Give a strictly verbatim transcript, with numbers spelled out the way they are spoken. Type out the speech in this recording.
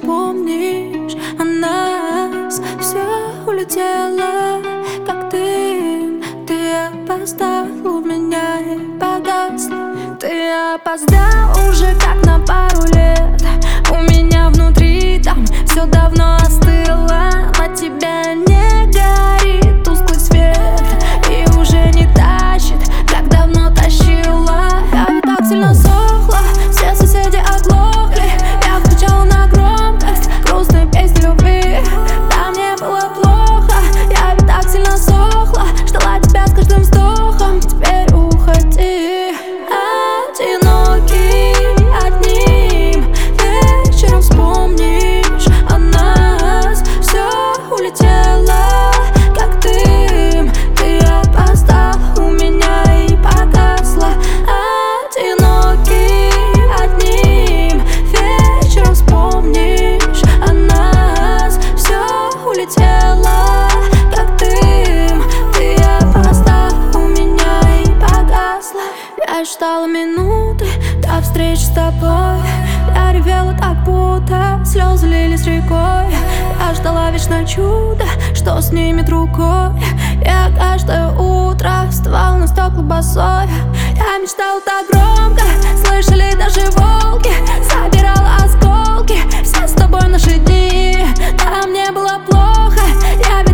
вспомнишь о нас. Все улетело, как дым. Ты опоздал, у меня и погасло. Ты опоздал уже как на пару лет. У меня внутри там все давно остыло. На тебя не горит тусклый свет и уже не тащит, как давно тащила. Я ведь так сильно сохла, все соседи оглохли. Я включала на громкость грустные песни любви. Да, мне было плохо, я ведь так сильно сохла. Ждала тебя с каждым вздохом, теперь уходи. Одинокий одним вечером вспомнишь о нас. Все улетело, как дым. Ты опоздал, у меня и погасло. Одинокий одним вечером вспомнишь о нас. Все улетело, как дым. Ты опоздал, у меня и погасло. Я считала минуты до встречи с тобой. Я ревела, как будто слезы лились рекой. Я ждала вечно чудо, что снимет рукой. Я каждое утро вставала на стекла босой. Я мечтала так громко, слышали даже волки. Собирала осколки, все с тобой наши дни. Да, мне было плохо, я